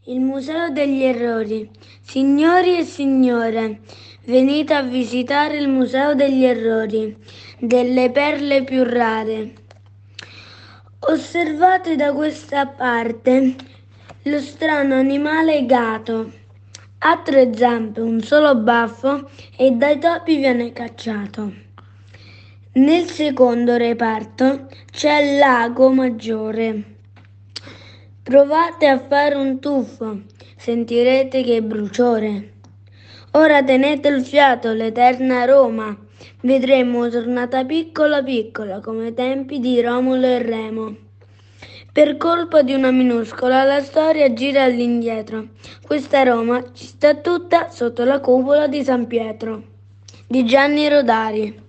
Il Museo degli Errori. Signori e signore, venite a visitare il Museo degli Errori, delle perle più rare. Osservate da questa parte lo strano animale gatto. Ha 3 zampe, un solo baffo e dai topi viene cacciato. Nel secondo reparto c'è il lago maggiore. Provate a fare un tuffo, sentirete che bruciore. Ora tenete il fiato, l'eterna Roma. Vedremo tornata piccola piccola come ai tempi di Romolo e Remo. Per colpa di una minuscola la storia gira all'indietro. Questa Roma ci sta tutta sotto la cupola di San Pietro. Di Gianni Rodari.